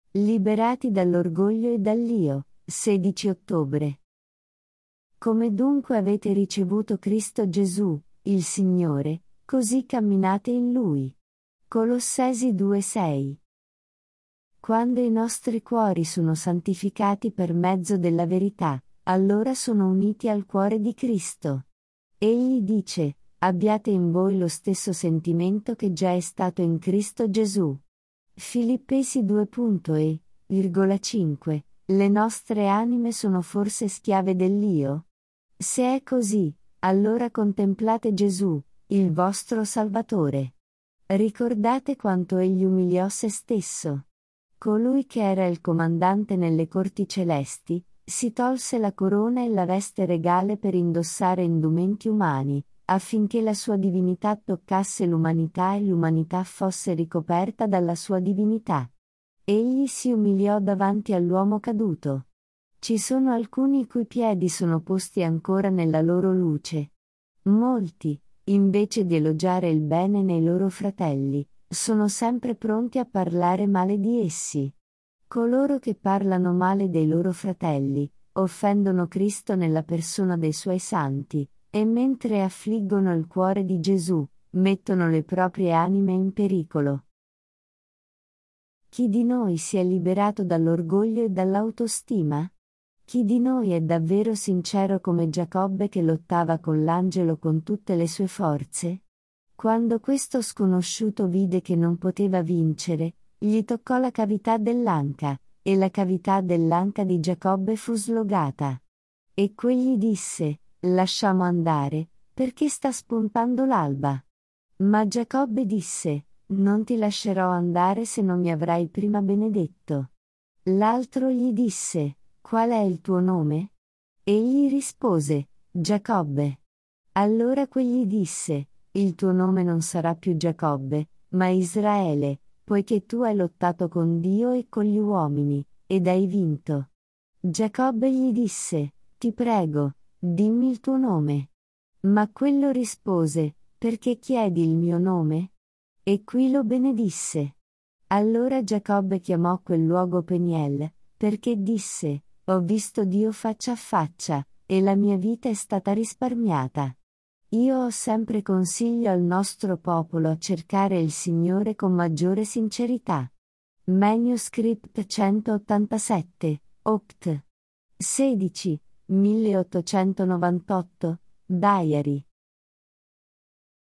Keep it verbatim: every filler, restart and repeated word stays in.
Liberati dall'orgoglio e dall'io, sedici ottobre. Come dunque avete ricevuto Cristo Gesù, il Signore, così camminate in Lui. Colossesi due sei. Quando i nostri cuori sono santificati per mezzo della verità, allora sono uniti al cuore di Cristo. Egli dice: abbiate in voi lo stesso sentimento che già è stato in Cristo Gesù. Filippesi due cinque. Le nostre anime sono forse schiave dell'io? Se è così, allora contemplate Gesù, il vostro Salvatore. Ricordate quanto egli umiliò se stesso. Colui che era il comandante nelle corti celesti, si tolse la corona e la veste regale per indossare indumenti umani, affinché la sua divinità toccasse l'umanità e l'umanità fosse ricoperta dalla sua divinità. Egli si umiliò davanti all'uomo caduto. Ci sono alcuni i cui piedi sono posti ancora nella loro luce. Molti, invece di elogiare il bene nei loro fratelli, sono sempre pronti a parlare male di essi. Coloro che parlano male dei loro fratelli, offendono Cristo nella persona dei suoi santi, e mentre affliggono il cuore di Gesù, mettono le proprie anime in pericolo. Chi di noi si è liberato dall'orgoglio e dall'autostima? Chi di noi è davvero sincero come Giacobbe che lottava con l'angelo con tutte le sue forze? Quando questo sconosciuto vide che non poteva vincere, gli toccò la cavità dell'anca, e la cavità dell'anca di Giacobbe fu slogata. E quegli disse: lasciamo andare, perché sta spuntando l'alba. Ma Giacobbe disse: non ti lascerò andare se non mi avrai prima benedetto. L'altro gli disse: qual è il tuo nome? Egli rispose: Giacobbe. Allora quegli disse: il tuo nome non sarà più Giacobbe, ma Israele, poiché tu hai lottato con Dio e con gli uomini, ed hai vinto. Giacobbe gli disse: ti prego, dimmi il tuo nome. Ma quello rispose: perché chiedi il mio nome? E qui lo benedisse. Allora Giacobbe chiamò quel luogo Peniel, perché disse: ho visto Dio faccia a faccia, e la mia vita è stata risparmiata. Io ho sempre consiglio al nostro popolo a cercare il Signore con maggiore sincerità. Manuscript centottantasette, oct. sedici, milleottocentonovantotto, Diary.